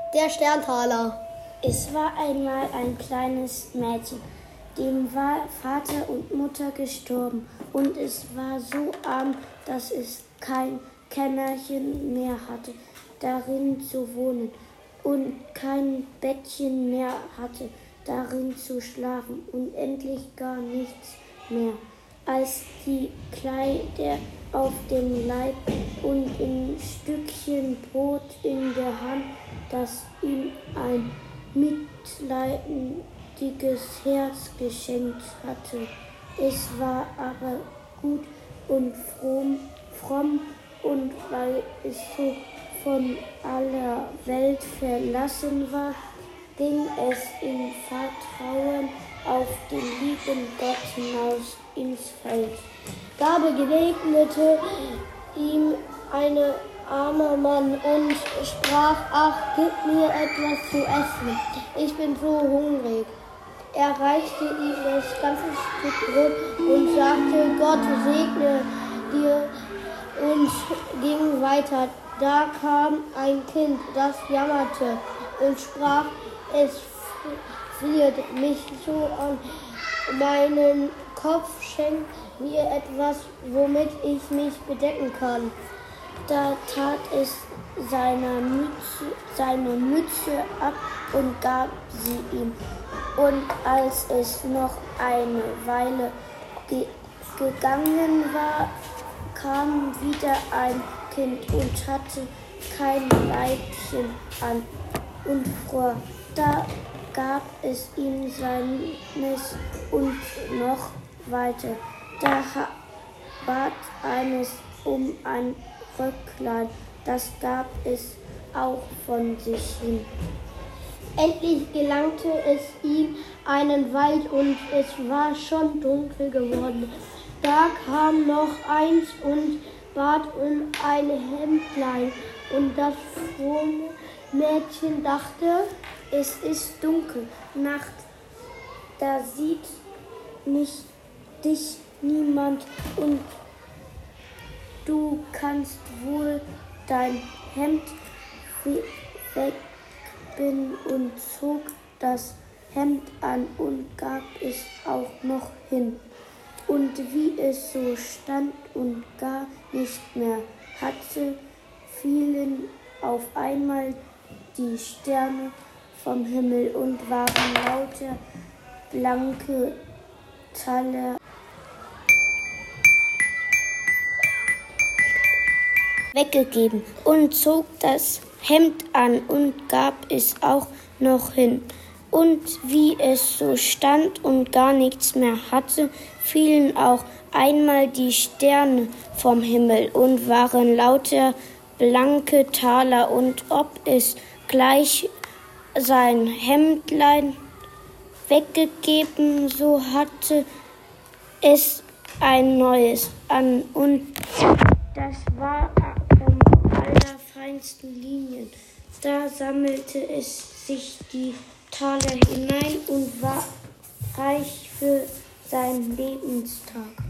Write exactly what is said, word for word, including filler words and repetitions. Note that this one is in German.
Der Sterntaler. Es war einmal ein kleines Mädchen, dem war Vater und Mutter gestorben, und es war so arm, dass es kein Kämmerchen mehr hatte, darin zu wohnen, und kein Bettchen mehr hatte, darin zu schlafen, und endlich gar nichts mehr als die Kleider auf dem Leib und ein Stückchen Brot in der Hand, das ihm ein mitleidiges Herz geschenkt hatte. Es war aber gut und fromm, fromm, und weil es so von aller Welt verlassen war, ging es im Vertrauen auf den lieben Gott hinaus ins Feld. Da begegnete ihm ein armer Mann und sprach: Ach, gib mir etwas zu essen, ich bin so hungrig. Er reichte ihm das ganze Stück Brot und sagte: Gott segne dir, und ging weiter. Da kam ein Kind, das jammerte und sprach: Es friert mich so an meinen Kopf, schenk mir etwas, womit ich mich bedecken kann. Da tat es seine Mütze, seine Mütze ab und gab sie ihm. Und als es noch eine Weile ge- gegangen war, kam wieder ein Kind und hatte kein Leibchen an und fror. Da gab es ihm seines und noch weiter. Da bat eines um ein Röcklein, das gab es auch von sich hin. Endlich gelangte es ihm einen Wald, und es war schon dunkel geworden. Da kam noch eins und bat um ein Hemdlein, und das fromme Mädchen dachte: Es ist dunkel, Nacht, da sieht mich dich niemand, und du kannst wohl dein Hemd wegbinden, und zog das Hemd an und gab es auch noch hin. Und wie es so stand und gar nicht mehr hatte, fielen auf einmal die Sterne vom Himmel und waren lauter blanke Taler weggegeben, und zog das Hemd an und gab es auch noch hin. Und wie es so stand und gar nichts mehr hatte, fielen auch einmal die Sterne vom Himmel und waren lauter blanke Taler, und ob es gleich sein Hemdlein weggegeben, so hatte es ein neues an, und das war vom allerfeinsten Linien. Da sammelte es sich die Taler hinein und war reich für seinen Lebenstag.